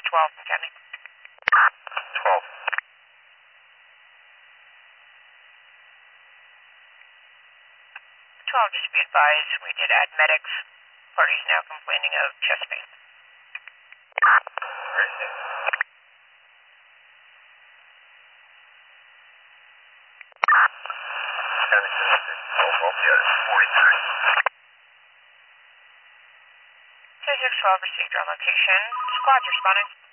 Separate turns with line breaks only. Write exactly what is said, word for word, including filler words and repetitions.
twelve from County.
twelve.
twelve, just be advised, we did add medics. Party's now complaining of chest pain.
Great, thanks. County chest pain. Oh, oh, yeah, it's forty-three.
two six twelve received on location. Squad's responding.